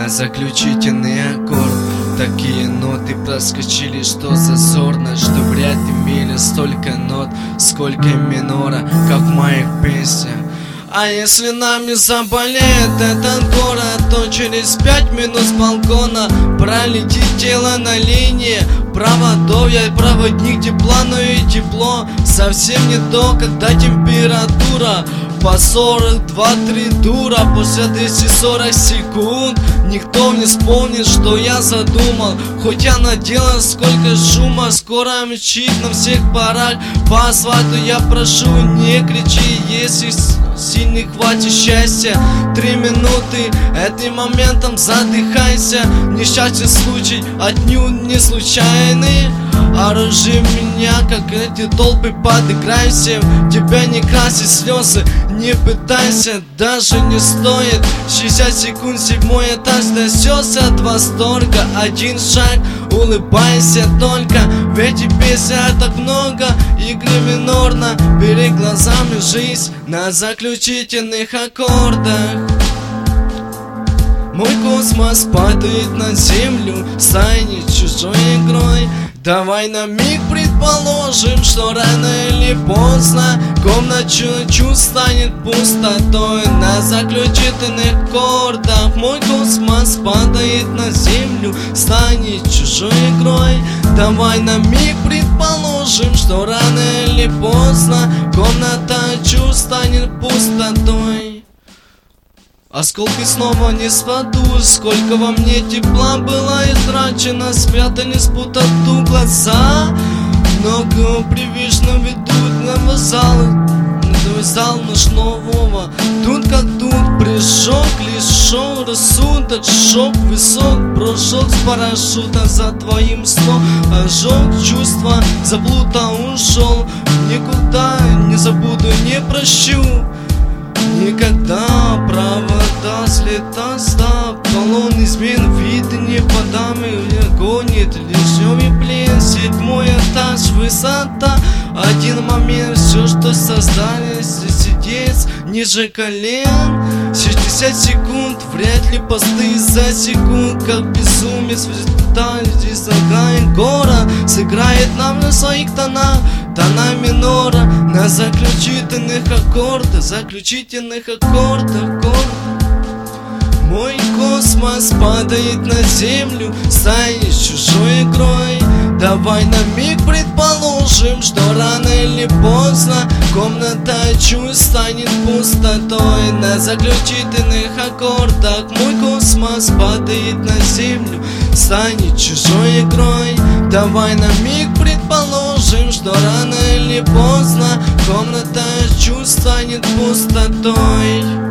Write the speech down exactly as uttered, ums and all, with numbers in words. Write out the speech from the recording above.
на заключительный аккорд. Такие ноты проскочили, что зазорно, что вряд имели столько нот, сколько минора, как в моих песнях. А если нами заболеет этот город, то через пять минут с балкона пролетит тело на линии проводов. Я проводник тепла, но и тепло совсем не то, когда температура по сорок два три дура. После двухсот сорока секунд никто не вспомнит, что я задумал. Хоть я наделал сколько шума, скоро мчит на всех парах по асфальту. Я прошу, не кричи, если сильно хватит счастья. Три минуты, этим моментом задыхайся. Несчастный случай отнюдь не случайный. Оружие меня, как эти толпы, подыграй всем. Тебя не красит слезы, не пытайся, даже не стоит. Шестьдесят секунд, седьмой этаж, трясется от восторга. Один шаг, улыбайся только, ведь и песня так много. Игры минорно, перед глазами жизнь на заключительных аккордах. Мой космос падает на землю, станет чужой игрой. Давай на миг предположим, что рано или поздно комната чувств станет пустотой. На заключительных аккордах мой космос падает на землю, станет чужой игрой. Давай на миг предположим, что рано или поздно комната чувств станет пустотой. Осколки снова не спадут, сколько во мне тепла было истрачено. Спрятались в пустоту глаза, много привычно ведут на вокзал. Зал наш нового, тут как тут прыжок, лишь шоу, рассудок, шок высок, прыжок с парашюта за твоим сном. Ожог чувства, заблуда ушел, никуда не забуду, не прощу. Никогда провода слета стоп, колонн измен вид не подам, и гонит лишёвый плен. Седьмой этаж, высота, один момент, все, что создали, сидеть ниже колен. Шестьдесят секунд, вряд ли посты за секунд, как безумец здесь загает город, сыграет нам на своих тонах, тона минора, на заключительных аккордах, заключительных аккордах, аккордах. Мой космос падает на землю, станет чужой игрой. Давай на миг предположим, что рано или поздно комната чувств станет пустотой. На заключительных аккордах мой космос падает на землю, станет чужой игрой. Давай на миг предположим, что рано или поздно комната чувств станет пустотой.